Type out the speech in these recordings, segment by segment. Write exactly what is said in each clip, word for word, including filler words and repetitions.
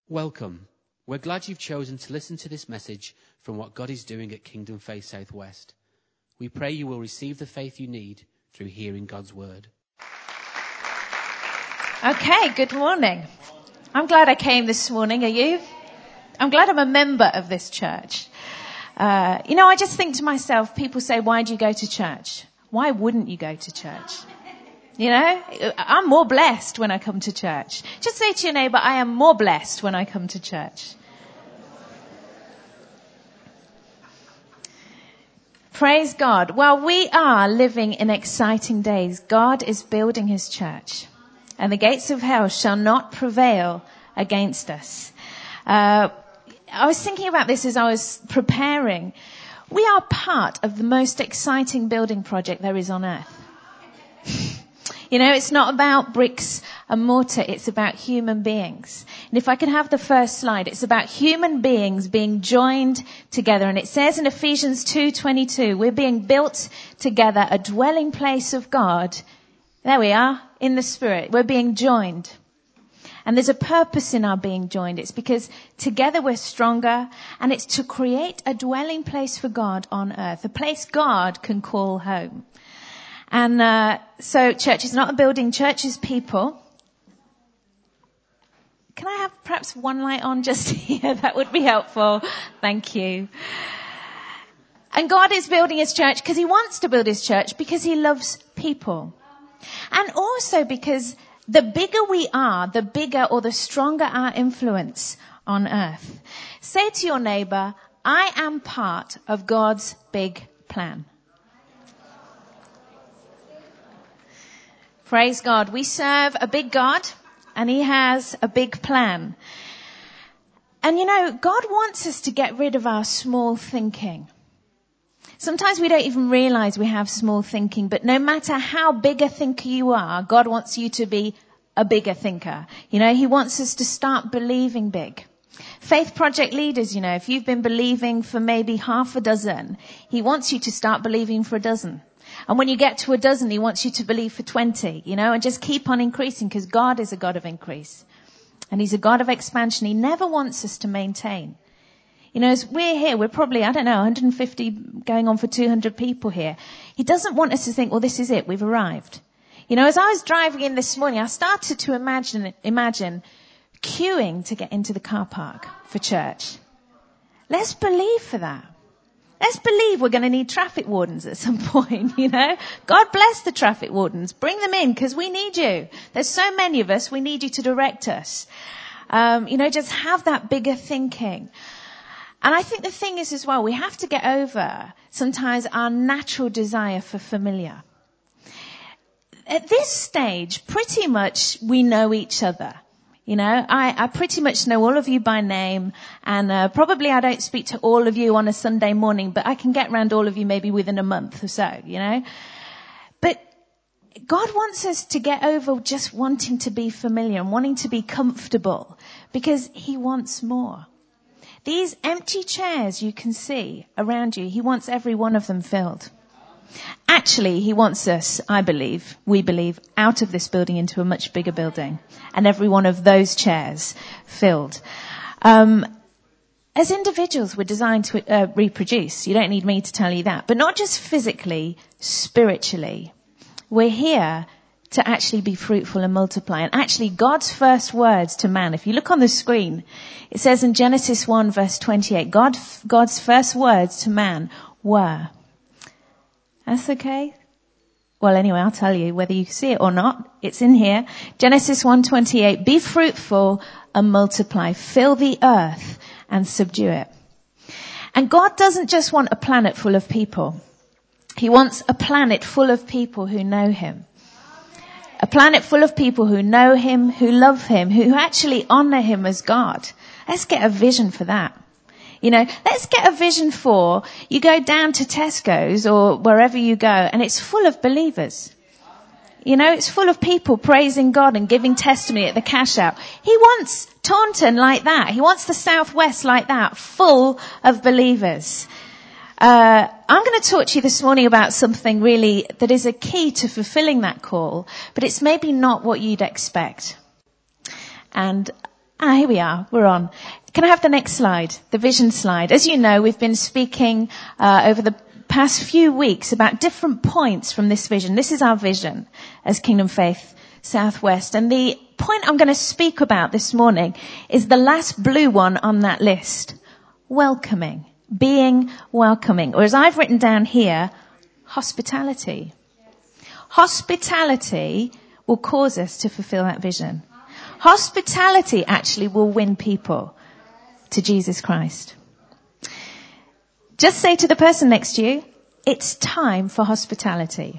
Welcome. We're glad you've chosen to listen to this message from what God is doing at Kingdom Faith Southwest. We pray you will receive the faith you need through hearing God's word. Okay, good morning. I'm glad I came this morning, are you? I'm glad I'm a member of this church. Uh, you know, I just think to myself, people say, why do you go to church? Why wouldn't you go to church? You know, I'm more blessed when I come to church. Just say to your neighbour, I am more blessed when I come to church. Praise God. Well, we are living in exciting days. God is building his church, and the gates of hell shall not prevail against us. Uh, I was thinking about this as I was preparing. We are part of the most exciting building project there is on earth. You know, it's not about bricks and mortar, it's about human beings. And if I could have the first slide, it's about human beings being joined together. And it says in Ephesians two twenty-two, we're being built together, a dwelling place of God. There we are, in the Spirit. We're being joined. And there's a purpose in our being joined. It's because together we're stronger, and it's to create a dwelling place for God on earth, a place God can call home. And uh, so church is not a building, church is people. Can I have perhaps one light on just here? That would be helpful. Thank you. And God is building his church because he wants to build his church because he loves people. And also because the bigger we are, the bigger or the stronger our influence on earth. Say to your neighbour, I am part of God's big plan. Praise God. We serve a big God, and he has a big plan. And you know, God wants us to get rid of our small thinking. Sometimes we don't even realize we have small thinking, but no matter how big a thinker you are, God wants you to be a bigger thinker. You know, he wants us to start believing big. Faith Project leaders, you know, if you've been believing for maybe half a dozen, he wants you to start believing for a dozen. And when you get to a dozen, he wants you to believe for twenty, you know, and just keep on increasing because God is a God of increase. And he's a God of expansion. He never wants us to maintain. You know, as we're here, we're probably, I don't know, one hundred fifty going on for two hundred people here. He doesn't want us to think, well, this is it, we've arrived. You know, as I was driving in this morning, I started to imagine, imagine queuing to get into the car park for church. Let's believe for that. Let's believe we're going to need traffic wardens at some point, you know. God bless the traffic wardens. Bring them in because we need you. There's so many of us. We need you to direct us. Um, you know, just have that bigger thinking. And I think the thing is as well, we have to get over sometimes our natural desire for familiar. At this stage, pretty much we know each other. You know, I, I pretty much know all of you by name, and uh, probably I don't speak to all of you on a Sunday morning, but I can get around all of you maybe within a month or so, you know. But God wants us to get over just wanting to be familiar and wanting to be comfortable because he wants more. These empty chairs you can see around you, he wants every one of them filled. Actually, he wants us, I believe, we believe, out of this building into a much bigger building, and every one of those chairs filled. Um, as individuals, we're designed to uh, reproduce. You don't need me to tell you that. But not just physically, spiritually. We're here to actually be fruitful and multiply. And actually, God's first words to man, if you look on the screen, it says in Genesis one, verse twenty-eight, God, God's first words to man were... That's okay? Well, anyway, I'll tell you whether you see it or not. It's in here. Genesis one twenty-eight, be fruitful and multiply. Fill the earth and subdue it. And God doesn't just want a planet full of people. He wants a planet full of people who know him. A planet full of people who know him, who love him, who actually honor him as God. Let's get a vision for that. You know, let's get a vision for, you go down to Tesco's or wherever you go and it's full of believers. You know, it's full of people praising God and giving testimony at the cash out. He wants Taunton like that. He wants the Southwest like that, full of believers. Uh, I'm going to talk to you this morning about something really that is a key to fulfilling that call, but it's maybe not what you'd expect. And Ah, here we are. We're on. Can I have the next slide? The vision slide. As you know, we've been speaking uh, over the past few weeks about different points from this vision. This is our vision as Kingdom Faith Southwest. And the point I'm going to speak about this morning is the last blue one on that list. Welcoming. Being welcoming. Or as I've written down here, hospitality. Hospitality will cause us to fulfill that vision. Hospitality actually will win people to Jesus Christ. Just say to the person next to you, it's time for hospitality.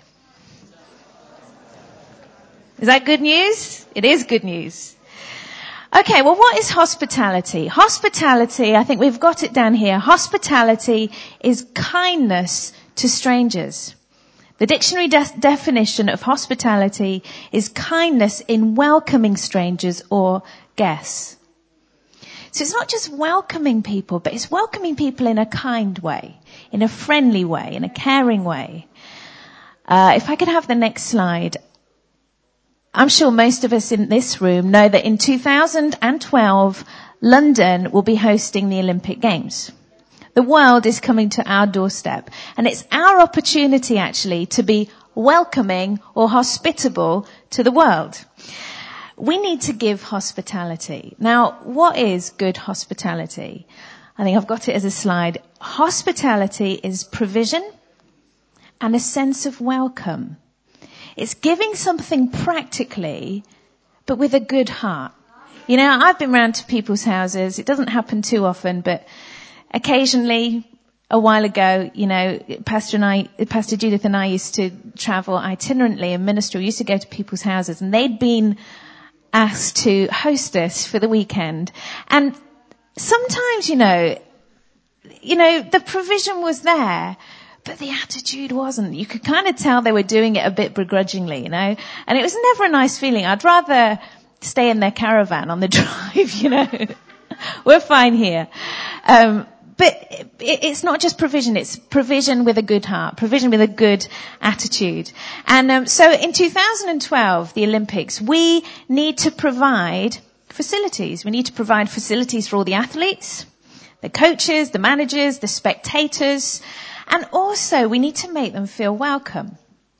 Is that good news? It is good news. Okay, well, what is hospitality? Hospitality, I think we've got it down here. Hospitality is kindness to strangers. The dictionary de- definition of hospitality is kindness in welcoming strangers or guests. So it's not just welcoming people, but it's welcoming people in a kind way, in a friendly way, in a caring way. Uh, if I could have the next slide. I'm sure most of us in this room know that in two thousand twelve, London will be hosting the Olympic Games. The world is coming to our doorstep, and it's our opportunity actually to be welcoming or hospitable to the world. We need to give hospitality. Now, what is good hospitality? I think I've got it as a slide. Hospitality is provision and a sense of welcome. It's giving something practically, but with a good heart. You know, I've been round to people's houses. It doesn't happen too often, but occasionally, a while ago, you know, Pastor and I, Pastor Judith and I used to travel itinerantly in ministry. We used to go to people's houses, and they'd been asked to host us for the weekend. And sometimes, you know, you know, the provision was there, but the attitude wasn't. You could kind of tell they were doing it a bit begrudgingly, you know, and it was never a nice feeling. I'd rather stay in their caravan on the drive, you know. We're fine here. Um, But it's not just provision, it's provision with a good heart, provision with a good attitude. And um, so in two thousand twelve, the Olympics, we need to provide facilities. We need to provide facilities for all the athletes, the coaches, the managers, the spectators, and also we need to make them feel welcome.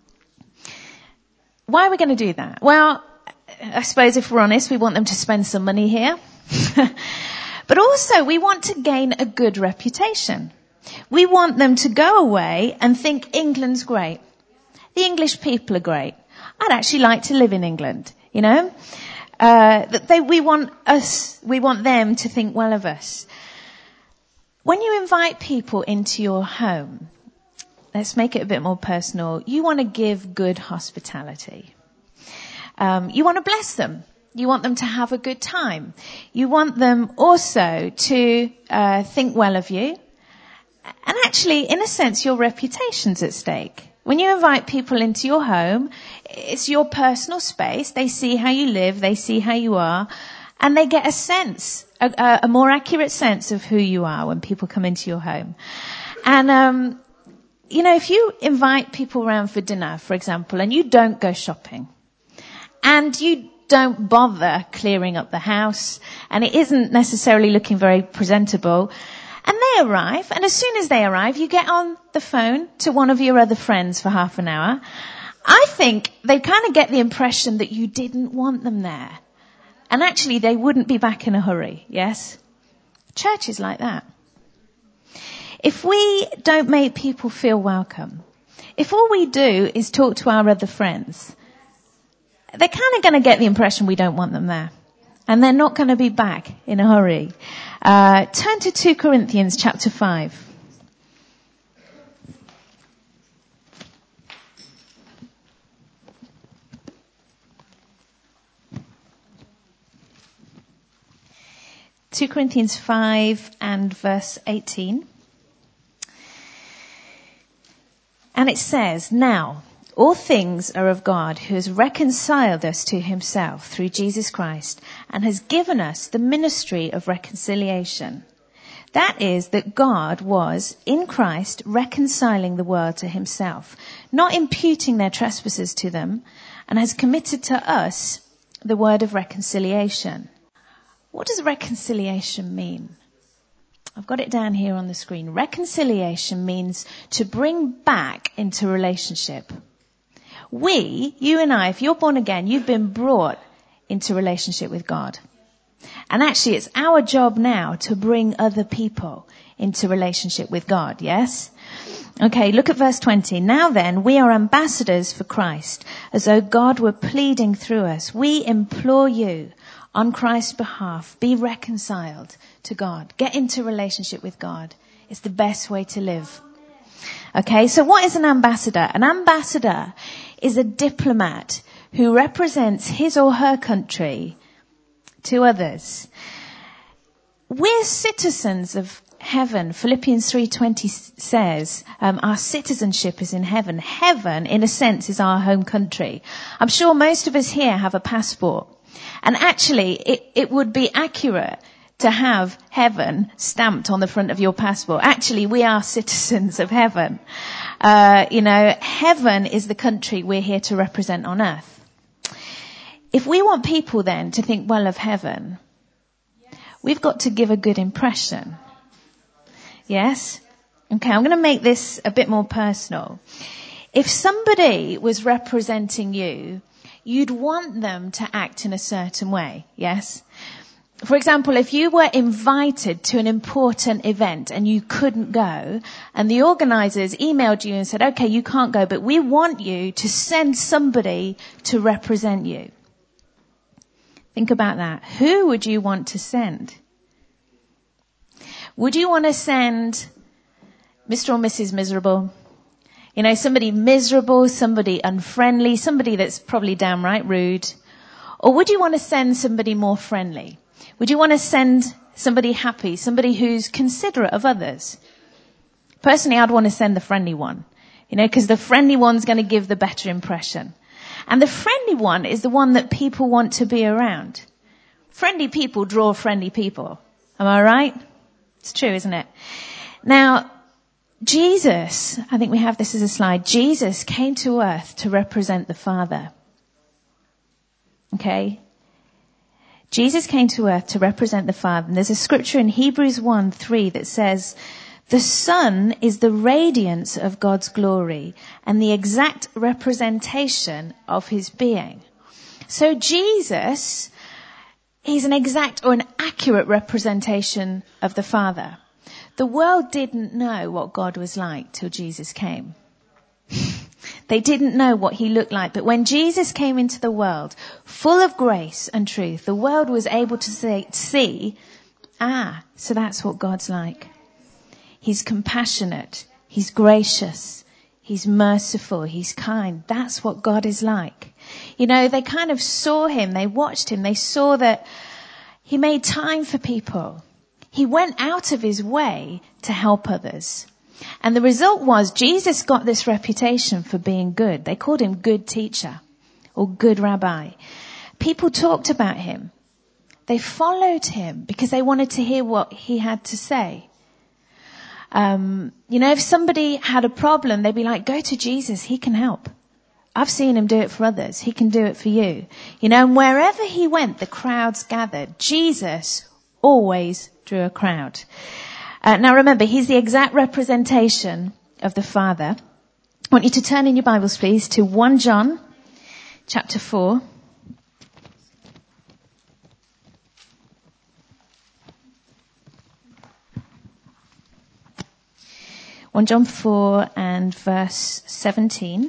Why are we going to do that? Well, I suppose if we're honest, we want them to spend some money here. But also, we want to gain a good reputation. We want them to go away and think England's great. The English people are great. I'd actually like to live in England, you know. Uh, they, we want us, we want them to think well of us. When you invite people into your home, let's make it a bit more personal. You want to give good hospitality. Um, you want to bless them. You want them to have a good time. You want them also to uh, think well of you. And actually, in a sense, your reputation's at stake. When you invite people into your home, it's your personal space. They see how you live. They see how you are. And they get a sense, a, a more accurate sense of who you are when people come into your home. And, um, you know, if you invite people around for dinner, for example, and you don't go shopping, and you don't bother clearing up the house, and it isn't necessarily looking very presentable, and they arrive, and as soon as they arrive, you get on the phone to one of your other friends for half an hour, I think they kind of get the impression that you didn't want them there. And actually, they wouldn't be back in a hurry, yes? Church is like that. If we don't make people feel welcome, if all we do is talk to our other friends, they're kind of going to get the impression we don't want them there. And they're not going to be back in a hurry. Uh, turn to Second Corinthians chapter five. Second Corinthians five and verse eighteen. And it says, "Now, all things are of God, who has reconciled us to himself through Jesus Christ and has given us the ministry of reconciliation. That is, that God was, in Christ, reconciling the world to himself, not imputing their trespasses to them, and has committed to us the word of reconciliation." What does reconciliation mean? I've got it down here on the screen. Reconciliation means to bring back into relationship. We, you and I, if you're born again, you've been brought into relationship with God. And actually it's our job now to bring other people into relationship with God, yes? Okay, look at verse twenty. Now then, we are ambassadors for Christ, as though God were pleading through us. We implore you, on Christ's behalf, be reconciled to God. Get into relationship with God. It's the best way to live. Okay, so what is an ambassador? An ambassador is a diplomat who represents his or her country to others. We're citizens of heaven. Philippians three twenty says um, our citizenship is in heaven. Heaven, in a sense, is our home country. I'm sure most of us here have a passport. And actually, it, it would be accurate to have heaven stamped on the front of your passport. Actually, we are citizens of heaven. Uh, you know, heaven is the country we're here to represent on earth. If we want people then to think well of heaven, we've got to give a good impression. Yes? Okay, I'm going to make this a bit more personal. If somebody was representing you, you'd want them to act in a certain way. Yes? For example, if you were invited to an important event and you couldn't go, and the organizers emailed you and said, okay, you can't go, but we want you to send somebody to represent you. Think about that. Who would you want to send? Would you want to send Mister or Missus Miserable? You know, somebody miserable, somebody unfriendly, somebody that's probably downright rude. Or would you want to send somebody more friendly? Would you want to send somebody happy, somebody who's considerate of others? Personally, I'd want to send the friendly one, you know, because the friendly one's going to give the better impression. And the friendly one is the one that people want to be around. Friendly people draw friendly people. Am I right? It's true, isn't it? Now, Jesus, I think we have this as a slide. Jesus came to earth to represent the Father. Okay? Jesus came to earth to represent the Father. And there's a scripture in Hebrews one three that says, the Son is the radiance of God's glory and the exact representation of his being. So Jesus is an exact or an accurate representation of the Father. The world didn't know what God was like till Jesus came. They didn't know what he looked like. But when Jesus came into the world, full of grace and truth, the world was able to say, see, ah, so that's what God's like. He's compassionate. He's gracious. He's merciful. He's kind. That's what God is like. You know, they kind of saw him. They watched him. They saw that he made time for people. He went out of his way to help others. And the result was Jesus got this reputation for being good. They called him good teacher or good rabbi. People talked about him. They followed him because they wanted to hear what he had to say. Um, you know, if somebody had a problem, they'd be like, go to Jesus. He can help. I've seen him do it for others. He can do it for you. You know, and wherever he went, the crowds gathered. Jesus always drew a crowd. Uh, now remember, he's the exact representation of the Father. I want you to turn in your Bibles, please, to First John chapter four. First John four and verse seventeen.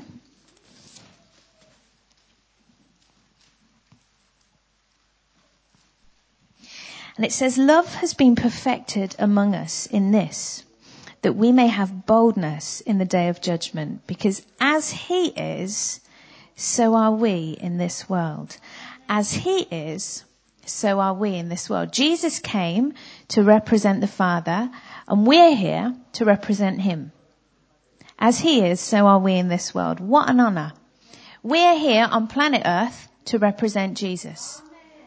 And it says, love has been perfected among us in this, that we may have boldness in the day of judgment, because as he is, so are we in this world. As he is, so are we in this world. Jesus came to represent the Father, and we're here to represent him. As he is, so are we in this world. What an honor. We're here on planet Earth to represent Jesus.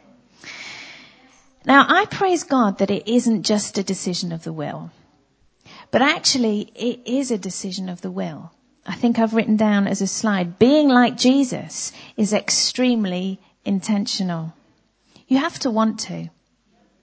Now, I praise God that it isn't just a decision of the will, but actually it is a decision of the will. I think I've written down as a slide, being like Jesus is extremely intentional. You have to want to.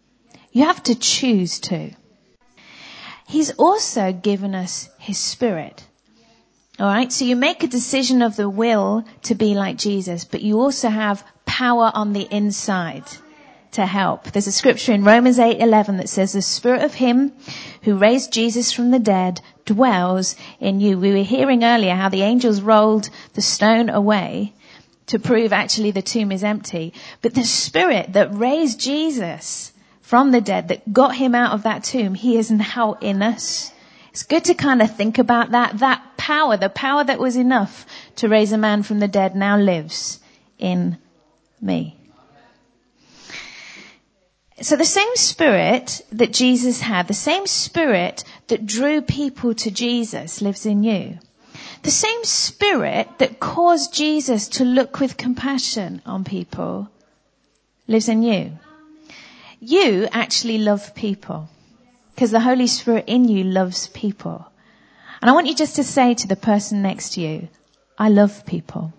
You have to choose to. He's also given us his Spirit. All right, so you make a decision of the will to be like Jesus, but you also have power on the inside to help. There's a scripture in Romans eight eleven that says, the Spirit of him who raised Jesus from the dead dwells in you. We were hearing earlier how the angels rolled the stone away to prove actually the tomb is empty. But the Spirit that raised Jesus from the dead, that got him out of that tomb, he is now in us. It's good to kind of think about that. That power, the power that was enough to raise a man from the dead now lives in me. So the same Spirit that Jesus had, the same Spirit that drew people to Jesus lives in you. The same Spirit that caused Jesus to look with compassion on people lives in you. You actually love people because the Holy Spirit in you loves people. And I want you just to say to the person next to you, I love people.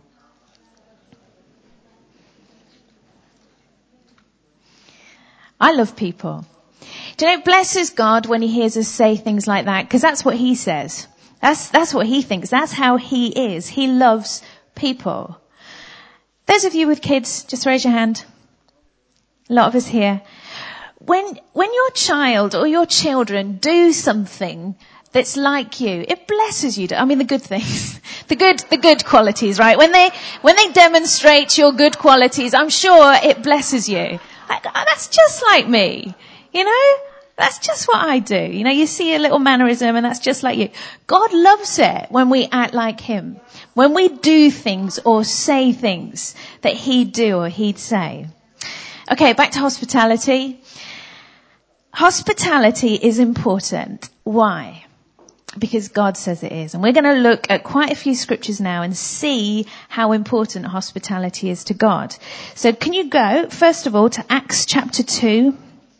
I love people. Do you know, it blesses God when he hears us say things like that, because that's what he says. That's, that's what he thinks. That's how he is. He loves people. Those of you with kids, just raise your hand. A lot of us here. When, when your child or your children do something that's like you, it blesses you. I mean, the good things, the good, the good qualities, right? When they, when they demonstrate your good qualities, I'm sure it blesses you. Like, oh, that's just like me. You know, that's just what I do. You know, you see a little mannerism and that's just like you. God loves it when we act like him. When we do things or say things that he'd do or he'd say. Okay, back to hospitality. Hospitality is important. Why? Because God says it is. And we're going to look at quite a few scriptures now and see how important hospitality is to God. So can you go, first of all, to Acts chapter two.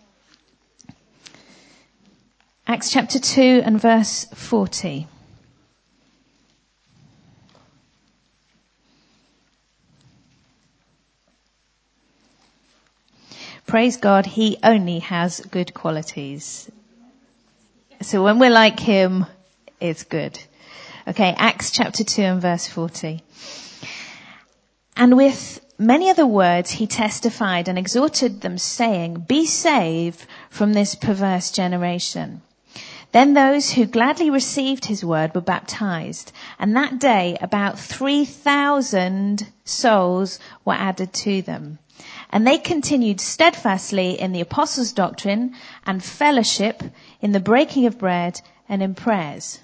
Acts chapter two and verse forty. Praise God, he only has good qualities. So when we're like him, it's good. Okay, Acts chapter two and verse forty. And with many other words he testified and exhorted them, saying, be saved from this perverse generation. Then those who gladly received his word were baptized, and that day about three thousand souls were added to them. And they continued steadfastly in the apostles' doctrine and fellowship, in the breaking of bread and in prayers.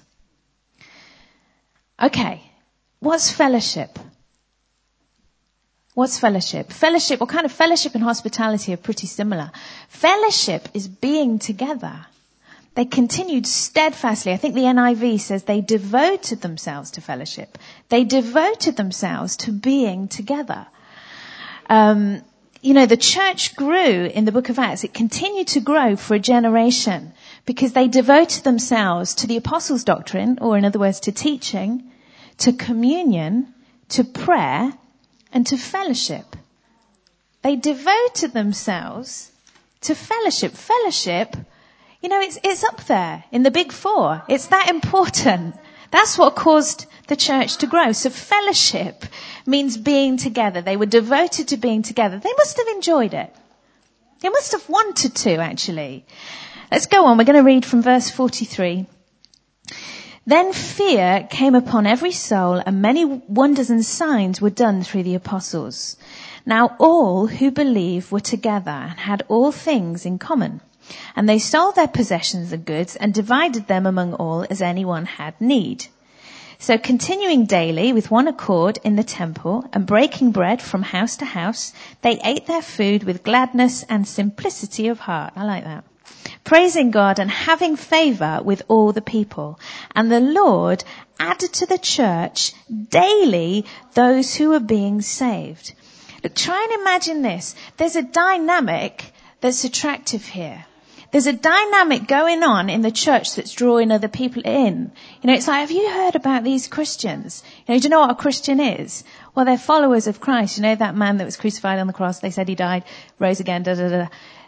Okay, what's fellowship? What's fellowship? Fellowship, what kind of fellowship and hospitality are pretty similar. Fellowship is being together. They continued steadfastly. I think the N I V says they devoted themselves to fellowship. They devoted themselves to being together. Um, you know, the church grew in the book of Acts. It continued to grow for a generation because they devoted themselves to the apostles' doctrine, or in other words, to teaching, to communion, to prayer, and to fellowship. They devoted themselves to fellowship. Fellowship, you know, it's, it's up there in the big four. It's that important. That's what caused the church to grow. So fellowship means being together. They were devoted to being together. They must have enjoyed it. They must have wanted to, actually. Let's go on. We're going to read from verse forty-three. Then fear came upon every soul, and many wonders and signs were done through the apostles. Now all who believed were together and had all things in common. And they sold their possessions and goods and divided them among all as anyone had need. So continuing daily with one accord in the temple and breaking bread from house to house, they ate their food with gladness and simplicity of heart. I like that. Praising God and having favor with all the people. And the Lord added to the church daily those who were being saved. Look, try and imagine this. There's a dynamic that's attractive here. There's a dynamic going on in the church that's drawing other people in. You know, it's like, have you heard about these Christians? You know, do you know what a Christian is? Well, they're followers of Christ. You know, that man that was crucified on the cross, they said he died, rose again, da da da.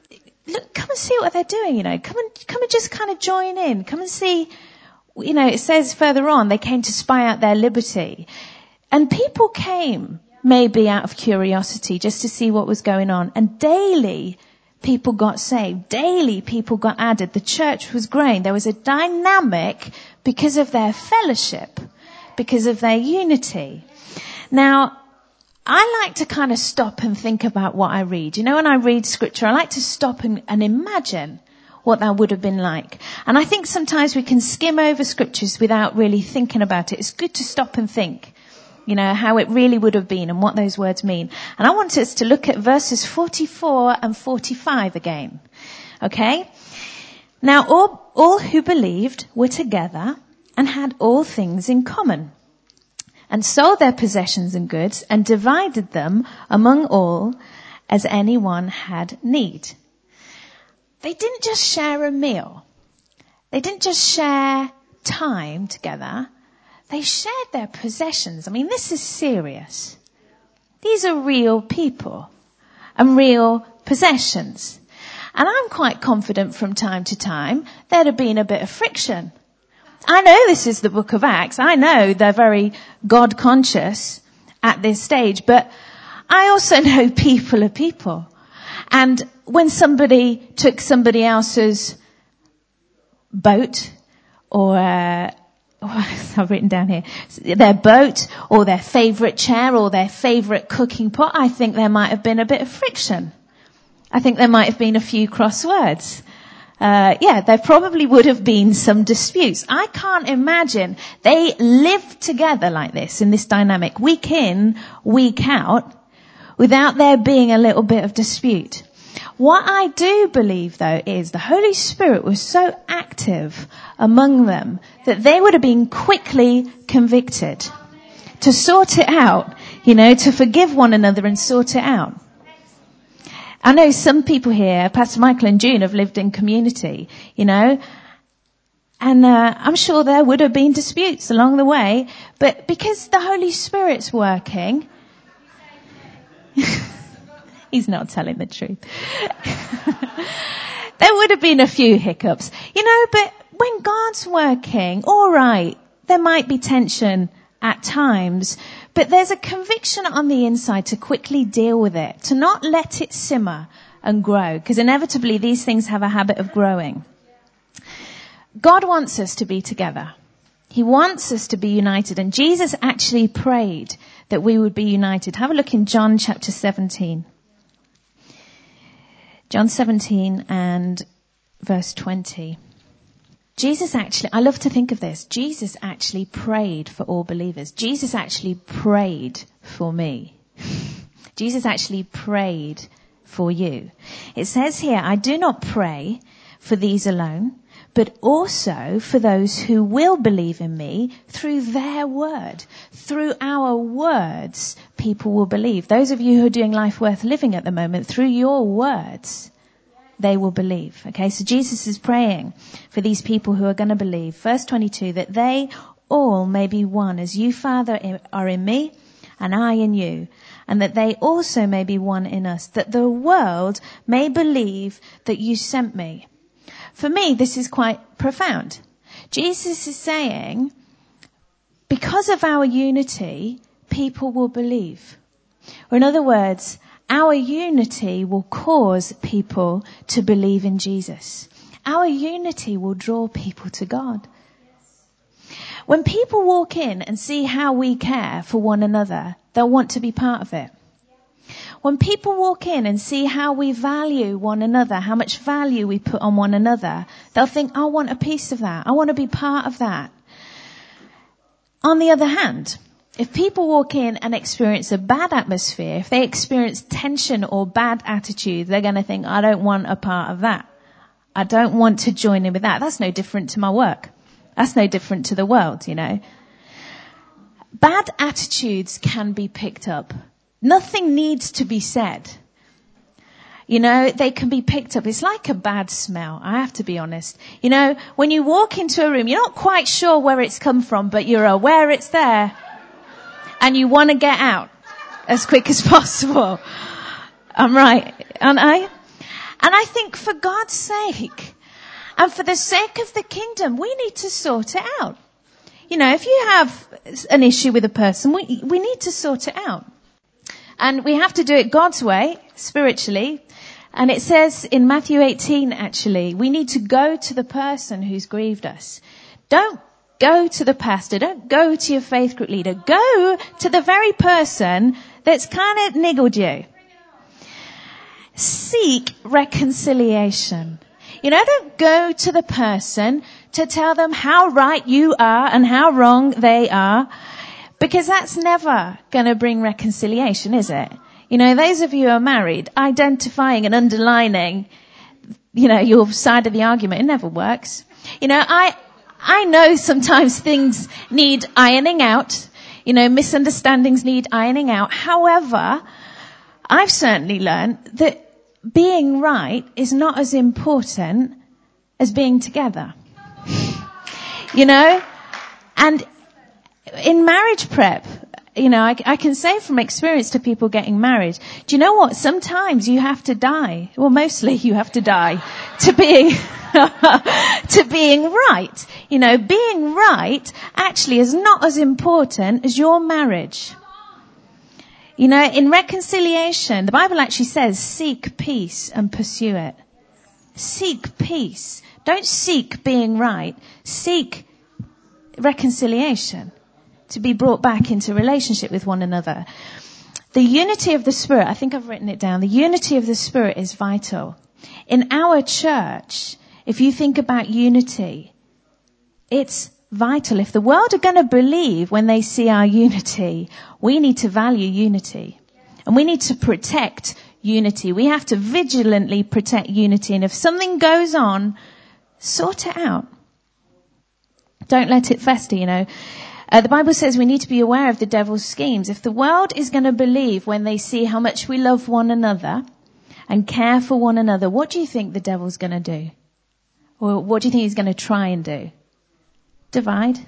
look, come and see what they're doing, you know, come and, come and just kind of join in, come and see, you know, it says further on, they came to spy out their liberty. And people came maybe out of curiosity just to see what was going on. And daily people got saved. Daily people got added. The church was growing. There was a dynamic because of their fellowship, because of their unity. Now, I like to kind of stop and think about what I read. You know, when I read scripture, I like to stop and, and imagine what that would have been like. And I think sometimes we can skim over scriptures without really thinking about it. It's good to stop and think, you know, how it really would have been and what those words mean. And I want us to look at verses forty-four and forty-five again. Okay? Now, all, all who believed were together and had all things in common, and sold their possessions and goods and divided them among all as anyone had need. They didn't just share a meal. They didn't just share time together. They shared their possessions. I mean, this is serious. These are real people and real possessions. And I'm quite confident from time to time there'd have been a bit of friction. I know this is the book of Acts. I know they're very God conscious at this stage, but I also know people are people. And when somebody took somebody else's boat or, uh, I've written down here, their boat or their favourite chair or their favourite cooking pot, I think there might have been a bit of friction. I think there might have been a few cross words. Uh, yeah, there probably would have been some disputes. I can't imagine they lived together like this in this dynamic, week in, week out, without there being a little bit of dispute. What I do believe, though, is the Holy Spirit was so active among them that they would have been quickly convicted to sort it out, you know, to forgive one another and sort it out. I know some people here, Pastor Michael and June, have lived in community, you know, and uh, I'm sure there would have been disputes along the way, but because the Holy Spirit's working, he's not telling the truth. There would have been a few hiccups, you know, but when God's working, all right, there might be tension at times, but there's a conviction on the inside to quickly deal with it, to not let it simmer and grow, because inevitably these things have a habit of growing. God wants us to be together. He wants us to be united, and Jesus actually prayed that we would be united. Have a look in John chapter seventeen. John seventeen and verse twenty. Jesus actually, I love to think of this, Jesus actually prayed for all believers. Jesus actually prayed for me. Jesus actually prayed for you. It says here, I do not pray for these alone, but also for those who will believe in me through their word. Through our words, people will believe. Those of you who are doing Life Worth Living at the moment, through your words, they will believe. Okay, so Jesus is praying for these people who are going to believe. Verse twenty-two, that they all may be one, as you, Father, are in me, and I in you, and that they also may be one in us, that the world may believe that you sent me. For me, this is quite profound. Jesus is saying, because of our unity, people will believe. Or in other words, our unity will cause people to believe in Jesus. Our unity will draw people to God. When people walk in and see how we care for one another, they'll want to be part of it. When people walk in and see how we value one another, how much value we put on one another, they'll think, I want a piece of that. I want to be part of that. On the other hand, if people walk in and experience a bad atmosphere, if they experience tension or bad attitude, they're going to think, I don't want a part of that. I don't want to join in with that. That's no different to my work. That's no different to the world, you know. Bad attitudes can be picked up. Nothing needs to be said. You know, they can be picked up. It's like a bad smell, I have to be honest. You know, when you walk into a room, you're not quite sure where it's come from, but you're aware it's there. And you want to get out as quick as possible. I'm right, aren't I? And I think for God's sake and for the sake of the kingdom, we need to sort it out. You know, if you have an issue with a person, we, we need to sort it out. And we have to do it God's way, spiritually. And it says in Matthew eighteen, actually, we need to go to the person who's grieved us. Don't go to the pastor. Don't go to your faith group leader. Go to the very person that's kind of niggled you. Seek reconciliation. You know, don't go to the person to tell them how right you are and how wrong they are, because that's never going to bring reconciliation, is it? You know, those of you who are married, identifying and underlining, you know, your side of the argument, it never works. You know, I, I know sometimes things need ironing out. You know, misunderstandings need ironing out. However, I've certainly learned that being right is not as important as being together. You know? And in marriage prep, you know, I, I can say from experience to people getting married, do you know what? Sometimes you have to die. Well, mostly you have to die to being, to being right. You know, being right actually is not as important as your marriage. You know, in reconciliation, the Bible actually says, seek peace and pursue it. Seek peace. Don't seek being right. Seek reconciliation, to be brought back into relationship with one another. The unity of the Spirit, I think I've written it down, the unity of the Spirit is vital. In our church, if you think about unity, it's vital. If the world are going to believe when they see our unity, we need to value unity. And we need to protect unity. We have to vigilantly protect unity. And if something goes on, sort it out. Don't let it fester, you know. Uh, the Bible says we need to be aware of the devil's schemes. If the world is going to believe when they see how much we love one another and care for one another, what do you think the devil's going to do? Or what do you think he's going to try and do? Divide.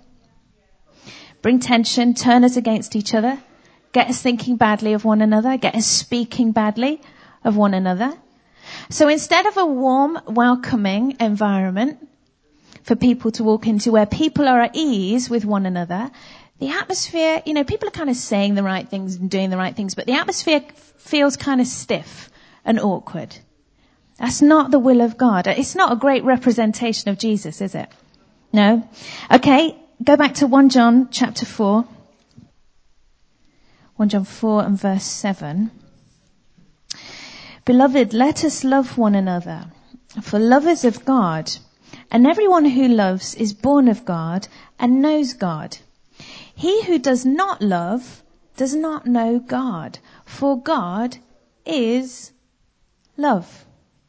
Bring tension, turn us against each other, get us thinking badly of one another, get us speaking badly of one another. So instead of a warm, welcoming environment for people to walk into where people are at ease with one another, the atmosphere, you know, people are kind of saying the right things and doing the right things, but the atmosphere feels kind of stiff and awkward. That's not the will of God. It's not a great representation of Jesus, is it? No? Okay, go back to First John chapter four. First John four and verse seven. Beloved, let us love one another, for love is of God, and everyone who loves is born of God and knows God. He who does not love does not know God, for God is love.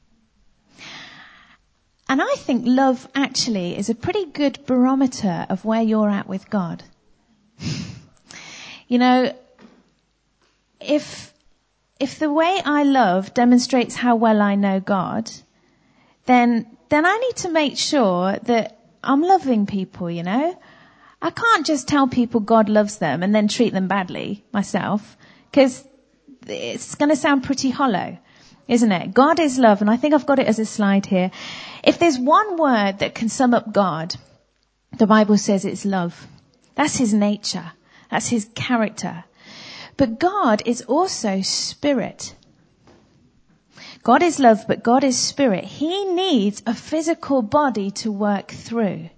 And I think love actually is a pretty good barometer of where you're at with God. You know, if if the way I love demonstrates how well I know God, then then I need to make sure that I'm loving people, you know. I can't just tell people God loves them and then treat them badly myself, because it's going to sound pretty hollow, isn't it? God is love, and I think I've got it as a slide here. If there's one word that can sum up God, the Bible says it's love. That's his nature. That's his character. But God is also spirit. God is love, but God is spirit. He needs a physical body to work through.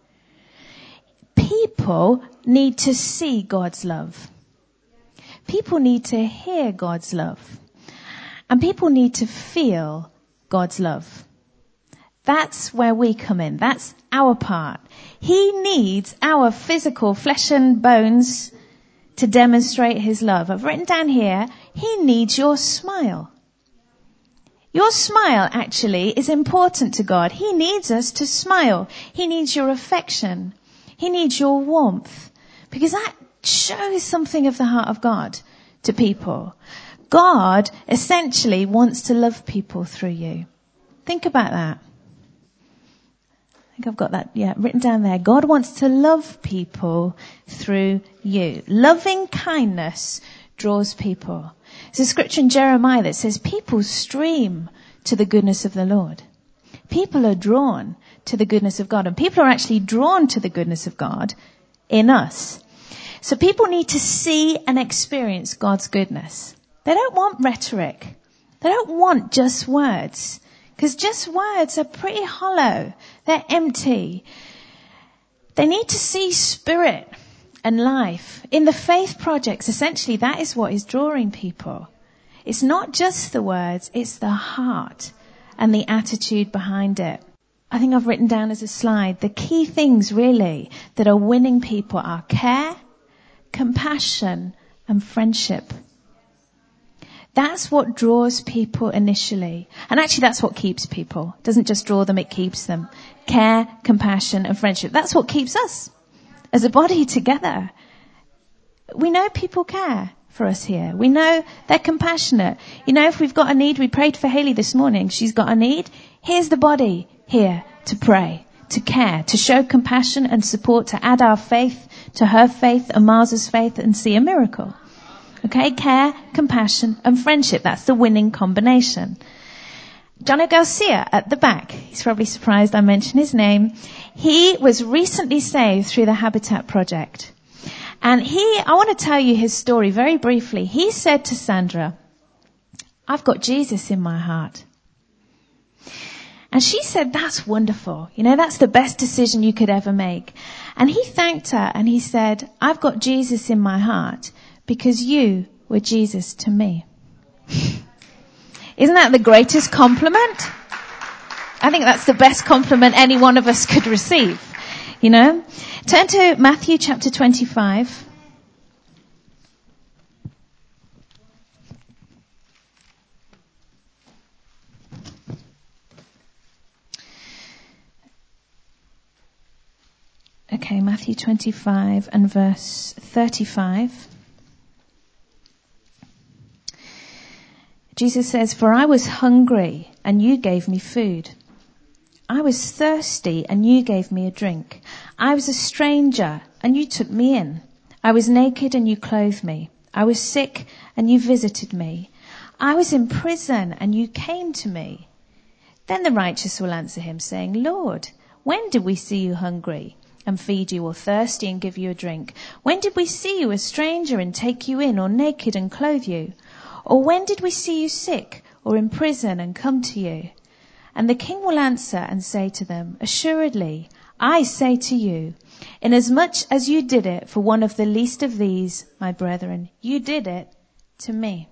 People need to see God's love. People need to hear God's love. And people need to feel God's love. That's where we come in. That's our part. He needs our physical flesh and bones to demonstrate his love. I've written down here, he needs your smile. Your smile actually is important to God. He needs us to smile. He needs your affection. He needs your warmth, because that shows something of the heart of God to people. God essentially wants to love people through you. Think about that. I think I've got that, yeah, written down there. God wants to love people through you. Loving kindness draws people. There's a scripture in Jeremiah that says people stream to the goodness of the Lord. People are drawn to the goodness of God, and people are actually drawn to the goodness of God in us. So people need to see and experience God's goodness. They don't want rhetoric. They don't want just words, because just words are pretty hollow. They're empty. They need to see spirit and life. In the faith projects, essentially that is what is drawing people. It's not just the words, it's the heart and the attitude behind it. I think I've written down as a slide, the key things really that are winning people are care, compassion, and friendship. That's what draws people initially. And actually that's what keeps people. It doesn't just draw them, it keeps them. Care, compassion, and friendship. That's what keeps us as a body together. We know people care for us here. We know they're compassionate. You know, if we've got a need, we prayed for Hayley this morning. She's got a need. Here's the body here to pray, to care, to show compassion and support, to add our faith to her faith and Mars's faith and see a miracle. Okay, care, compassion, and friendship. That's the winning combination. Johnny Garcia at the back. He's probably surprised I mentioned his name. He was recently saved through the Habitat Project. And he, I want to tell you his story very briefly. He said to Sandra, I've got Jesus in my heart. And she said, that's wonderful. You know, that's the best decision you could ever make. And he thanked her and he said, I've got Jesus in my heart because you were Jesus to me. Isn't that the greatest compliment? I think that's the best compliment any one of us could receive. You know? Turn to Matthew chapter twenty-five. Okay, Matthew twenty-five and verse thirty-five. Jesus says, for I was hungry and you gave me food. I was thirsty and you gave me a drink. I was a stranger and you took me in. I was naked and you clothed me. I was sick and you visited me. I was in prison and you came to me. Then the righteous will answer him saying, Lord, when did we see you hungry and feed you, or thirsty and give you a drink? When did we see you a stranger and take you in, or naked and clothe you? Or when did we see you sick or in prison and come to you? And the king will answer and say to them, assuredly, I say to you, inasmuch as you did it for one of the least of these, my brethren, you did it to me.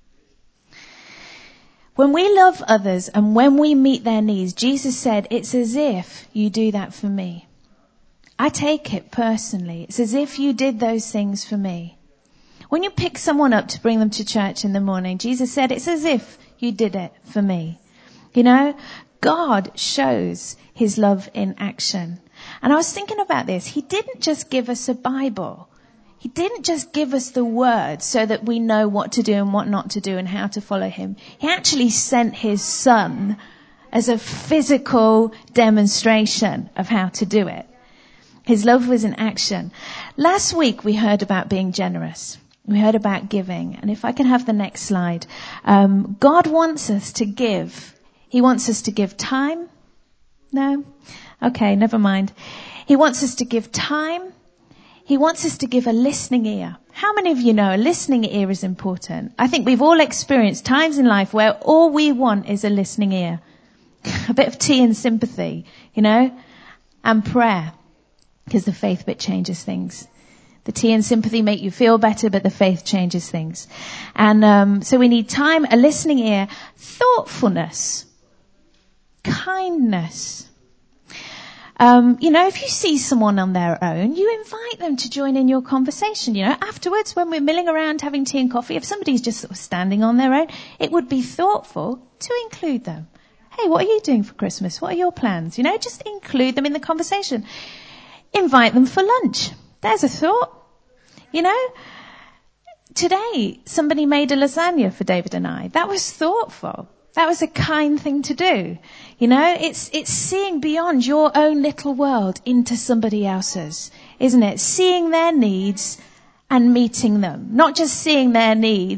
When we love others and when we meet their needs, Jesus said, it's as if you do that for me. I take it personally. It's as if you did those things for me. When you pick someone up to bring them to church in the morning, Jesus said, it's as if you did it for me. You know, God shows his love in action. And I was thinking about this. He didn't just give us a Bible. He didn't just give us the word so that we know what to do and what not to do and how to follow him. He actually sent his son as a physical demonstration of how to do it. His love was in action. Last week we heard about being generous. We heard about giving. And if I can have the next slide. Um, God wants us to give. He wants us to give time. No? Okay, never mind. He wants us to give time. He wants us to give a listening ear. How many of you know a listening ear is important? I think we've all experienced times in life where all we want is a listening ear. A bit of tea and sympathy, you know, and prayer. Because the faith bit changes things. The tea and sympathy make you feel better, but the faith changes things. And um, so we need time, a listening ear, thoughtfulness, kindness. Um, you know, if you see someone on their own, you invite them to join in your conversation. You know, afterwards, when we're milling around having tea and coffee, if somebody's just sort of standing on their own, it would be thoughtful to include them. Hey, what are you doing for Christmas? What are your plans? You know, just include them in the conversation. Invite them for lunch. There's a thought. You know, today somebody made a lasagna for David and I. That was thoughtful. That was a kind thing to do. You know, it's, it's seeing beyond your own little world into somebody else's, isn't it? Seeing their needs and meeting them. Not just seeing their needs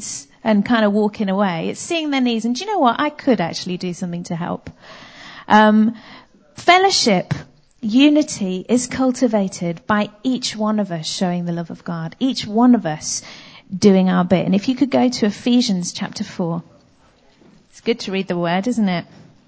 and kind of walking away. It's seeing their needs. And do you know what? I could actually do something to help. Um, fellowship, unity is cultivated by each one of us showing the love of God. Each one of us doing our bit. And if you could go to Ephesians chapter four. It's good to read the word, isn't it?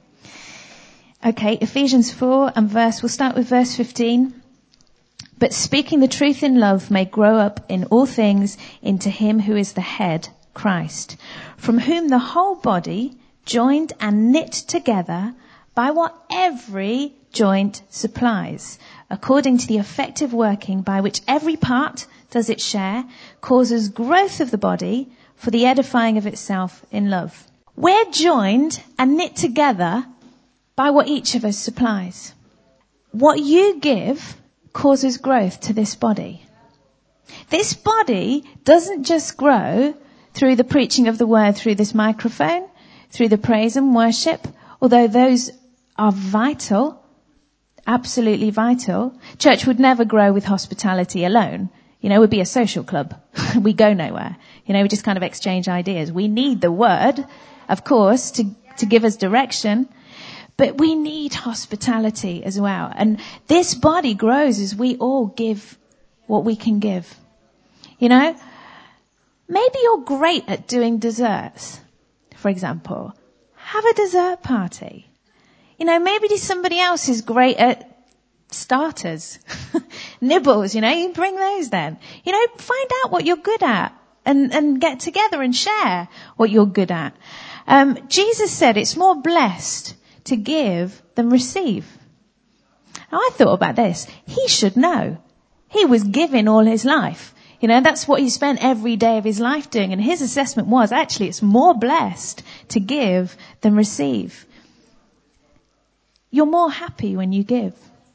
Okay, Ephesians four and verse, we'll start with verse fifteen. But speaking the truth in love may grow up in all things into him who is the head, Christ, from whom the whole body, joined and knit together by what every joint supplies, according to the effective working by which every part does its share, causes growth of the body for the edifying of itself in love. We're joined and knit together by what each of us supplies. What you give causes growth to this body. This body doesn't just grow through the preaching of the word through this microphone, through the praise and worship, although those are vital, absolutely vital. Church would never grow with hospitality alone. You know, it would be a social club. We go nowhere. You know, we just kind of exchange ideas. We need the word, of course, to, to give us direction. But we need hospitality as well. And this body grows as we all give what we can give. You know, maybe you're great at doing desserts, for example. Have a dessert party. You know, maybe somebody else is great at starters, nibbles, you know, you bring those then. You know, find out what you're good at and, and get together and share what you're good at. Um, Jesus said it's more blessed to give than receive. Now I thought about this. He should know. He was giving all his life. You know, that's what he spent every day of his life doing. And his assessment was actually it's more blessed to give than receive. You're more happy when you give.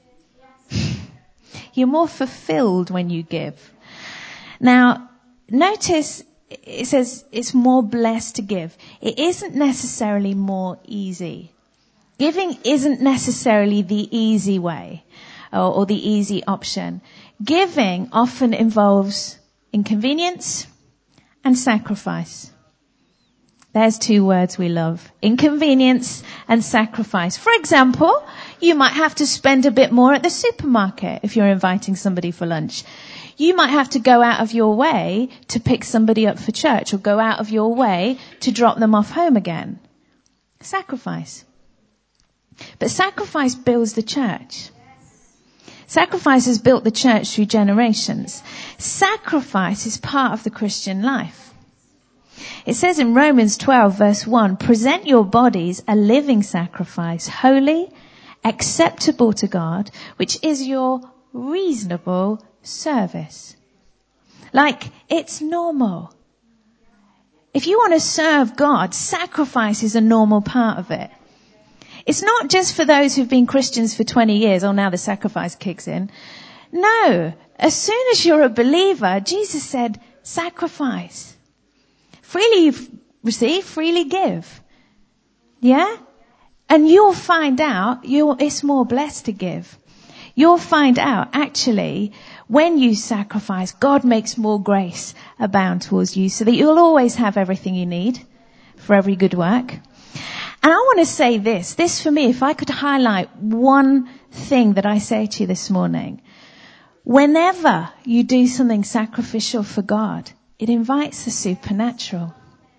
You're more fulfilled when you give. Now, notice it says it's more blessed to give. It isn't necessarily more easy. Giving isn't necessarily the easy way or, or the easy option. Giving often involves inconvenience and sacrifice. There's two words we love. Inconvenience and sacrifice. For example, you might have to spend a bit more at the supermarket if you're inviting somebody for lunch. You might have to go out of your way to pick somebody up for church or go out of your way to drop them off home again. Sacrifice. But sacrifice builds the church. Sacrifice has built the church through generations. Sacrifice is part of the Christian life. It says in Romans twelve verse one, present your bodies a living sacrifice, holy, acceptable to God, which is your reasonable service. Like, it's normal. If you want to serve God, sacrifice is a normal part of it. It's not just for those who've been Christians for twenty years. Oh, now the sacrifice kicks in. No. As soon as you're a believer, Jesus said, sacrifice. Freely receive, freely give. Yeah? And you'll find out you'll, it's more blessed to give. You'll find out, actually, when you sacrifice, God makes more grace abound towards you so that you'll always have everything you need for every good work. And I want to say this, this for me, if I could highlight one thing that I say to you this morning, whenever you do something sacrificial for God, it invites the supernatural.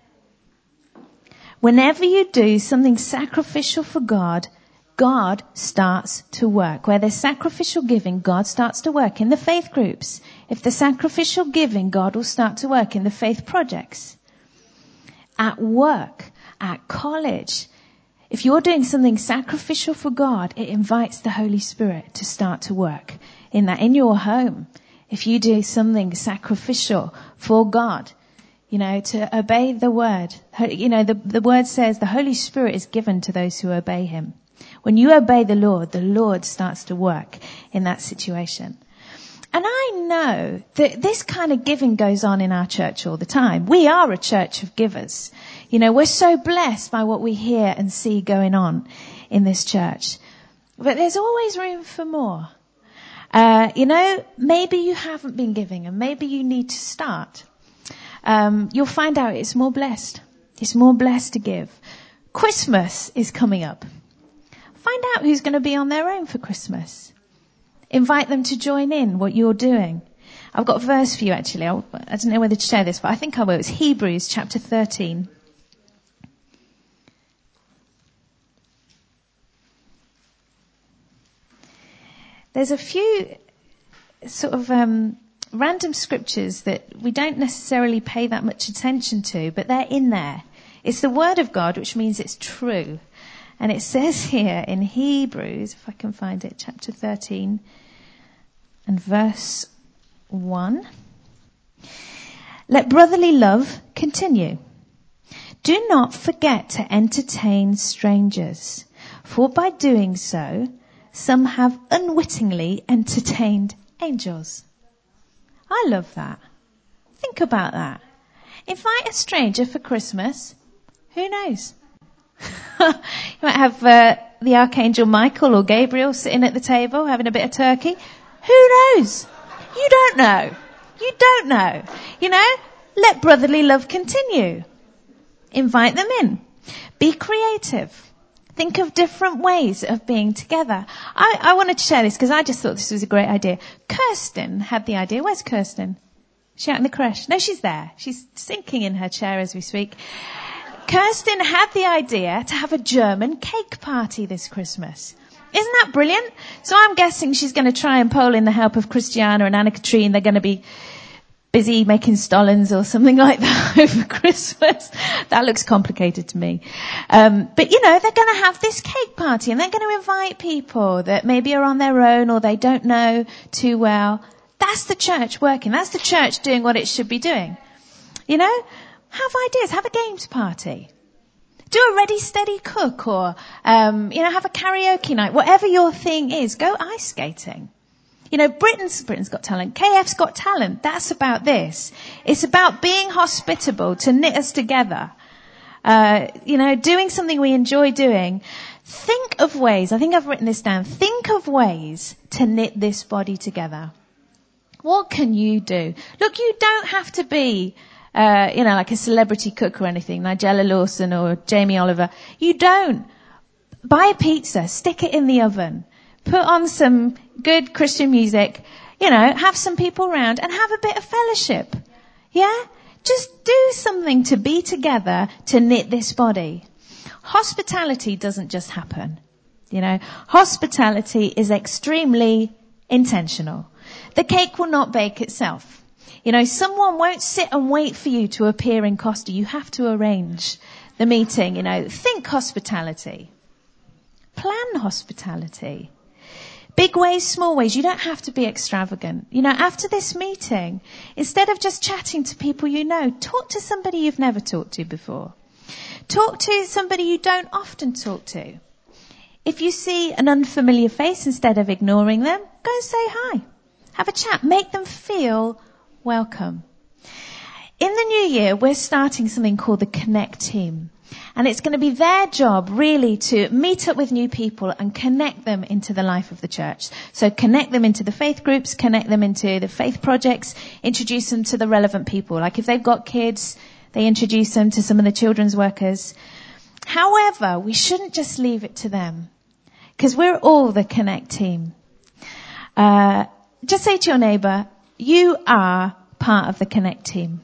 Whenever you do something sacrificial for God, God starts to work. Where there's sacrificial giving, God starts to work in the faith groups. If there's sacrificial giving, God will start to work in the faith projects. At work, at college. If you're doing something sacrificial for God, it invites the Holy Spirit to start to work in that. In your home, if you do something sacrificial for God, you know, to obey the word. You know, the, the word says the Holy Spirit is given to those who obey him. When you obey the Lord, the Lord starts to work in that situation. And I know that this kind of giving goes on in our church all the time. We are a church of givers. You know, we're so blessed by what we hear and see going on in this church. But there's always room for more. Uh, you know, maybe you haven't been giving and maybe you need to start. um, you'll find out it's more blessed. It's more blessed to give. Christmas is coming up. Find out who's going to be on their own for Christmas. Invite them to join in what you're doing. I've got a verse for you actually. I'll, I don't know whether to share this, but I think I will. It's Hebrews chapter thirteen. There's a few sort of um, random scriptures that we don't necessarily pay that much attention to, but they're in there. It's the word of God, which means it's true. And it says here in Hebrews, if I can find it, chapter thirteen and verse one. Let brotherly love continue. Do not forget to entertain strangers, for by doing so, some have unwittingly entertained angels. I love that. Think about that. Invite a stranger for Christmas. Who knows? You might have uh, the Archangel Michael or Gabriel sitting at the table having a bit of turkey. Who knows? You don't know. You don't know. You know, let brotherly love continue. Invite them in. Be creative. Think of different ways of being together. I, I wanted to share this because I just thought this was a great idea. Kirsten had the idea. Where's Kirsten? Is she out in the creche? No, she's there. She's sinking in her chair as we speak. Kirsten had the idea to have a German cake party this Christmas. Isn't that brilliant? So I'm guessing she's going to try and poll in the help of Christiana and Anna-Katrine. They're going to be busy making stolons or something like that over Christmas. That looks complicated to me. Um, but, you know, they're going to have this cake party and they're going to invite people that maybe are on their own or they don't know too well. That's the church working. That's the church doing what it should be doing. You know, have ideas. Have a games party. Do a ready, steady cook or, um, you know, have a karaoke night. Whatever your thing is, go ice skating. You know, Britain's, Britain's Got Talent. K F's Got Talent. That's about this. It's about being hospitable to knit us together. Uh, you know, doing something we enjoy doing. Think of ways, I think I've written this down. Think of ways to knit this body together. What can you do? Look, you don't have to be, uh, you know, like a celebrity cook or anything, Nigella Lawson or Jamie Oliver. You don't. Buy a pizza, stick it in the oven. Put on some good Christian music, you know, have some people around and have a bit of fellowship. Yeah? Just do something to be together to knit this body. Hospitality doesn't just happen. You know, hospitality is extremely intentional. The cake will not bake itself. You know, someone won't sit and wait for you to appear in Costa. You have to arrange the meeting, you know. Think hospitality. Plan hospitality. Big ways, small ways. You don't have to be extravagant. You know, after this meeting, instead of just chatting to people you know, talk to somebody you've never talked to before. Talk to somebody you don't often talk to. If you see an unfamiliar face, instead of ignoring them, go and say hi. Have a chat. Make them feel welcome. In the new year, we're starting something called the Connect team. And it's going to be their job really to meet up with new people and connect them into the life of the church. So connect them into the faith groups, connect them into the faith projects, introduce them to the relevant people. Like if they've got kids, they introduce them to some of the children's workers. However, we shouldn't just leave it to them because we're all the Connect team. Uh, just say to your neighbour, you are part of the Connect team.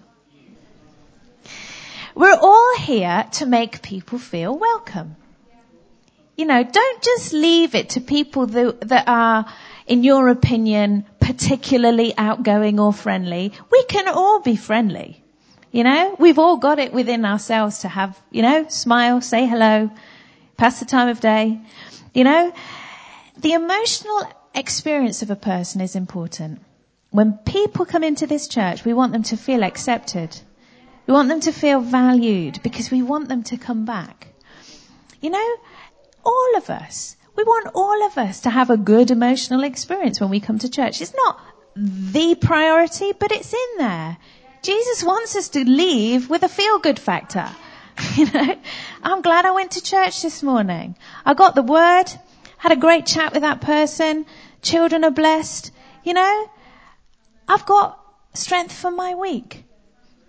We're all here to make people feel welcome. You know, don't just leave it to people that, that are, in your opinion, particularly outgoing or friendly. We can all be friendly. You know, we've all got it within ourselves to have, you know, smile, say hello, pass the time of day. You know, the emotional experience of a person is important. When people come into this church, we want them to feel accepted. We want them to feel valued because we want them to come back. You know, all of us, we want all of us to have a good emotional experience when we come to church. It's not the priority, but it's in there. Jesus wants us to leave with a feel-good factor. You know, I'm glad I went to church this morning. I got the word, had a great chat with that person. Children are blessed. You know, I've got strength for my week.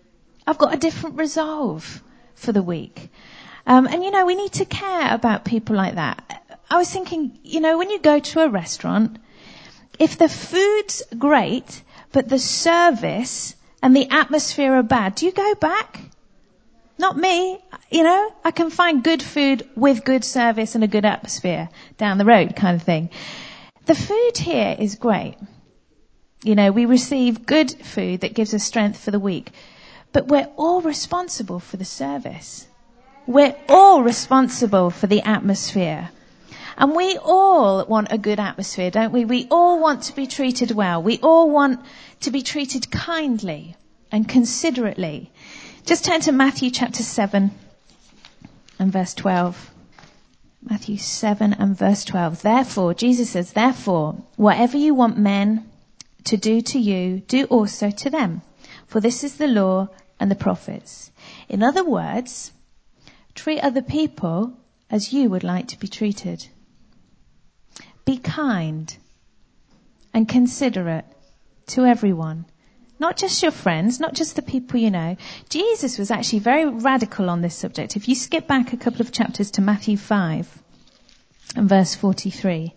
I've got a different resolve for the week. Um, and you know, we need to care about people like that. I was thinking, you know, when you go to a restaurant, if the food's great, but the service and the atmosphere are bad, do you go back? Not me. You know, I can find good food with good service and a good atmosphere down the road kind of thing. The food here is great. You know, we receive good food that gives us strength for the week. But we're all responsible for the service. We're all responsible for the atmosphere. And we all want a good atmosphere, don't we? We all want to be treated well. We all want to be treated kindly and considerately. Just turn to Matthew chapter seven and verse twelve. Matthew seven and verse twelve. Therefore, Jesus says, therefore, whatever you want men to do to you, do also to them. For this is the law and the prophets. In other words, treat other people as you would like to be treated. Be kind and considerate to everyone. Not just your friends, not just the people you know. Jesus was actually very radical on this subject. If you skip back a couple of chapters to Matthew five and verse forty-three.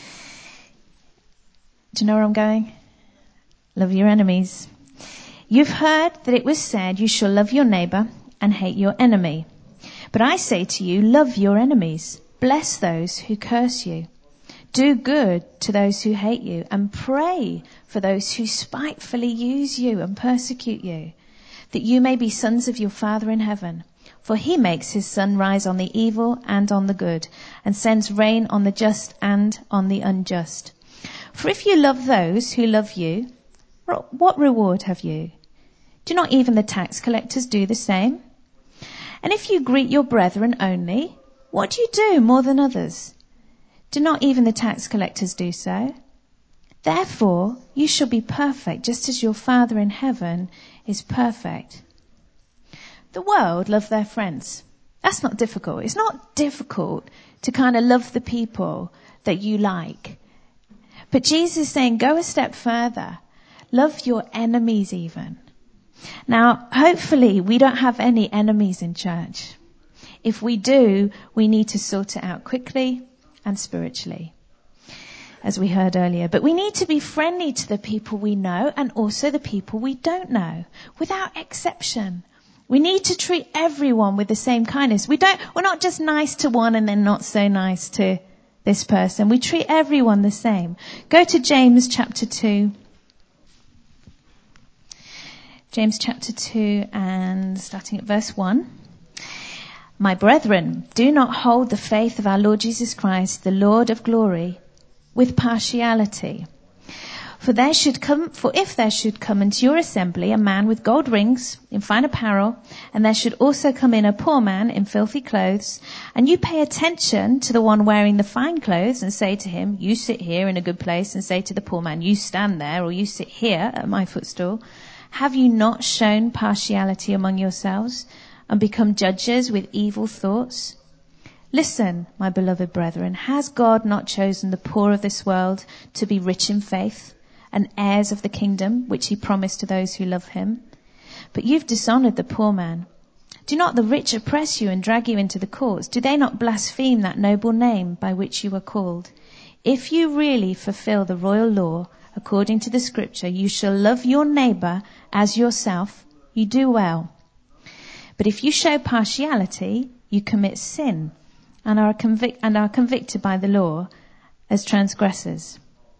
Do you know where I'm going? Love your enemies. You've heard that it was said, you shall love your neighbor and hate your enemy. But I say to you, love your enemies. Bless those who curse you. Do good to those who hate you and pray for those who spitefully use you and persecute you, that you may be sons of your Father in heaven. For he makes his sun rise on the evil and on the good, and sends rain on the just and on the unjust. For if you love those who love you, what reward have you? Do not even the tax collectors do the same? And if you greet your brethren only, what do you do more than others? Do not even the tax collectors do so? Therefore, you shall be perfect, just as your Father in heaven is perfect. The world love their friends. That's not difficult. It's not difficult to kind of love the people that you like. But Jesus is saying, go a step further. Love your enemies even. Now, hopefully we don't have any enemies in church. If we do, we need to sort it out quickly and spiritually, as we heard earlier. But we need to be friendly to the people we know and also the people we don't know, without exception. We need to treat everyone with the same kindness. We don't, we're not just nice to one and then not so nice to this person. We treat everyone the same. Go to James chapter two. James chapter two and starting at verse one. My brethren, do not hold the faith of our Lord Jesus Christ, the Lord of glory, with partiality. For there should come, for if there should come into your assembly a man with gold rings in fine apparel, and there should also come in a poor man in filthy clothes, and you pay attention to the one wearing the fine clothes and say to him, you sit here in a good place, and say to the poor man, you stand there, or you sit here at my footstool, have you not shown partiality among yourselves and become judges with evil thoughts? Listen, my beloved brethren, has God not chosen the poor of this world to be rich in faith and heirs of the kingdom which he promised to those who love him? But you've dishonored the poor man. Do not the rich oppress you and drag you into the courts? Do they not blaspheme that noble name by which you were called? If you really fulfill the royal law according to the scripture, you shall love your neighbor as yourself, you do well. But if you show partiality, you commit sin and are, convic- and are convicted by the law as transgressors.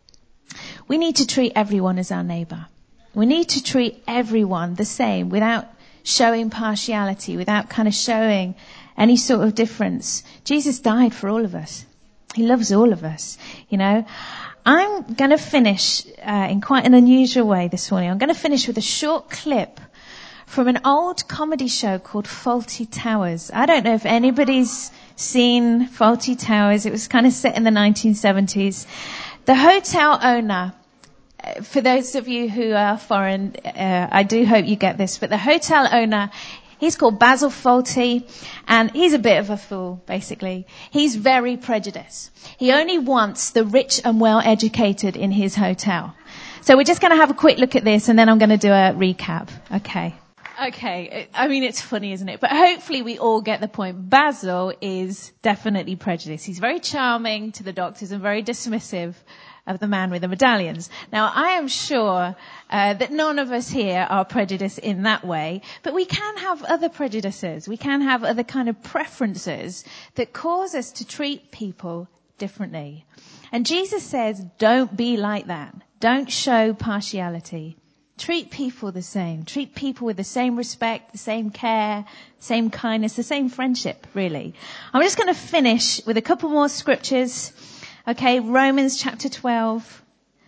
We need to treat everyone as our neighbor. We need to treat everyone the same without showing partiality, without kind of showing any sort of difference. Jesus died for all of us. He loves all of us, you know. I'm going to finish uh, in quite an unusual way this morning. I'm going to finish with a short clip from an old comedy show called Fawlty Towers. I don't know if anybody's seen Fawlty Towers. It was kind of set in the nineteen seventies. The hotel owner, for those of you who are foreign, uh, I do hope you get this, but the hotel owner, he's called Basil Fawlty, and he's a bit of a fool, basically. He's very prejudiced. He only wants the rich and well-educated in his hotel. So we're just going to have a quick look at this, and then I'm going to do a recap. Okay. Okay, I mean, it's funny, isn't it? But hopefully we all get the point. Basil is definitely prejudiced. He's very charming to the doctors and very dismissive of the man with the medallions. Now, I am sure uh, that none of us here are prejudiced in that way, but we can have other prejudices. We can have other kind of preferences that cause us to treat people differently. And Jesus says, don't be like that. Don't show partiality. Treat people the same. Treat people with the same respect, the same care, same kindness, the same friendship, really. I'm just going to finish with a couple more scriptures. Okay, Romans chapter twelve.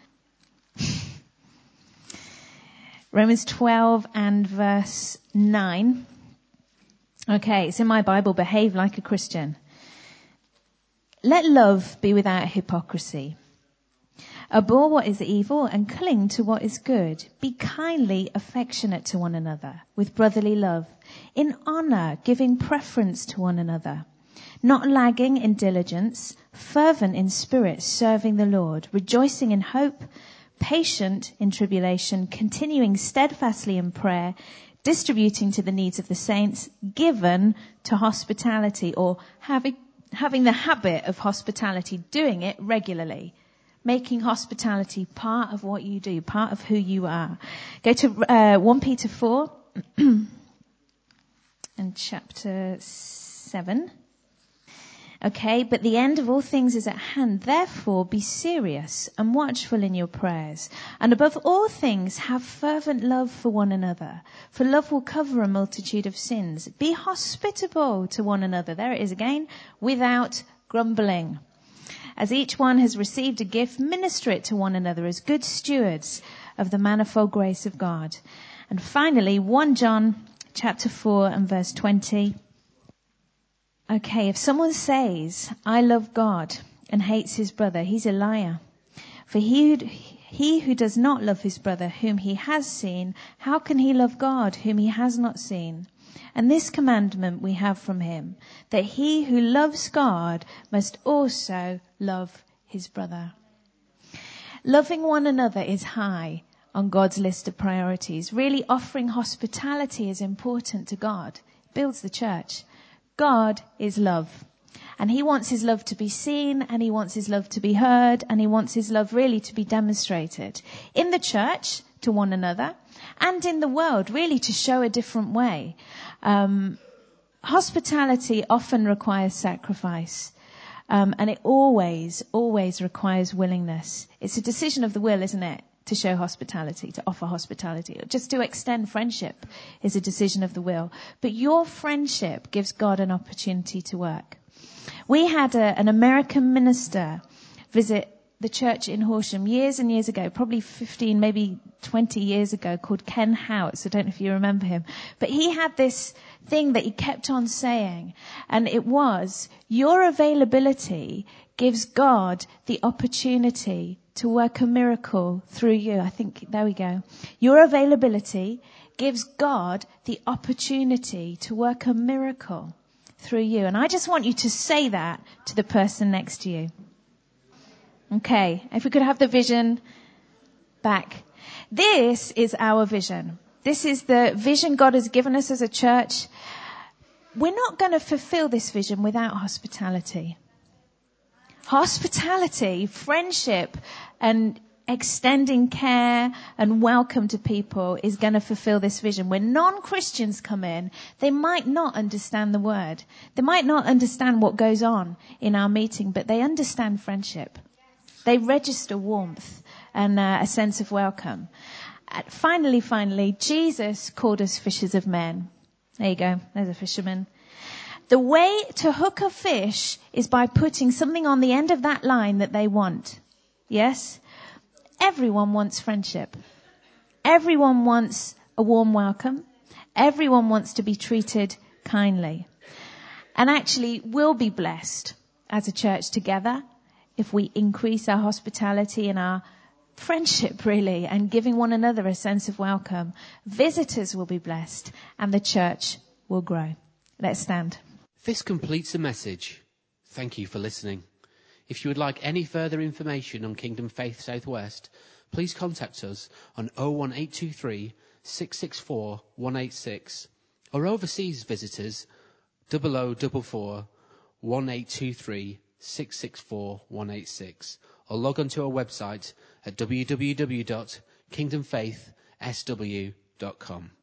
Romans twelve and verse nine. Okay, it's in my Bible, behave like a Christian. Let love be without hypocrisy. Abhor what is evil and cling to what is good. Be kindly affectionate to one another with brotherly love, in honor, giving preference to one another, not lagging in diligence, fervent in spirit, serving the Lord, rejoicing in hope, patient in tribulation, continuing steadfastly in prayer, distributing to the needs of the saints, given to hospitality, or having, having the habit of hospitality, doing it regularly. Making hospitality part of what you do, part of who you are. Go to uh, First Peter four and chapter seven. Okay, but the end of all things is at hand. Therefore, be serious and watchful in your prayers. And above all things, have fervent love for one another. For love will cover a multitude of sins. Be hospitable to one another. There it is again, without grumbling. As each one has received a gift, minister it to one another as good stewards of the manifold grace of God. And finally, First John chapter four and verse twenty. Okay, if someone says, I love God and hates his brother, he's a liar. For he who, he who does not love his brother whom he has seen, how can he love God whom he has not seen? And this commandment we have from him, that he who loves God must also love his brother. Loving one another is high on God's list of priorities. Really offering hospitality is important to God. It builds the church. God is love. And he wants his love to be seen, and he wants his love to be heard, and he wants his love really to be demonstrated in the church to one another and in the world, really to show a different way. Um, hospitality often requires sacrifice. Um, and it always, always requires willingness. It's a decision of the will, isn't it? To show hospitality, to offer hospitality. Just to extend friendship is a decision of the will. But your friendship gives God an opportunity to work. We had a, an American minister visit the church in Horsham years and years ago, probably fifteen, maybe twenty years ago, called Ken Houts. I don't know if you remember him. But he had this thing that he kept on saying, and it was, your availability gives God the opportunity to work a miracle through you. I think, there we go. Your availability gives God the opportunity to work a miracle through you. And I just want you to say that to the person next to you. Okay, if we could have the vision back. This is our vision. This is the vision God has given us as a church. We're not going to fulfill this vision without hospitality. Hospitality, friendship, and extending care and welcome to people is going to fulfill this vision. When non-Christians come in, they might not understand the word. They might not understand what goes on in our meeting, but they understand friendship. They register warmth and uh, a sense of welcome. Uh, finally, finally, Jesus called us fishers of men. There you go. There's a fisherman. The way to hook a fish is by putting something on the end of that line that they want. Yes? Everyone wants friendship. Everyone wants a warm welcome. Everyone wants to be treated kindly. And actually, we'll be blessed as a church together if we increase our hospitality and our friendship, really, and giving one another a sense of welcome. Visitors will be blessed and the church will grow. Let's stand. This completes the message. Thank you for listening. If you would like any further information on Kingdom Faith Southwest, please contact us on oh one eight two three, six six four, one eight six, or overseas visitors double oh double four, one eight two three, six six four, one eight six, or log on to our website at w w w dot kingdom faith s w dot com.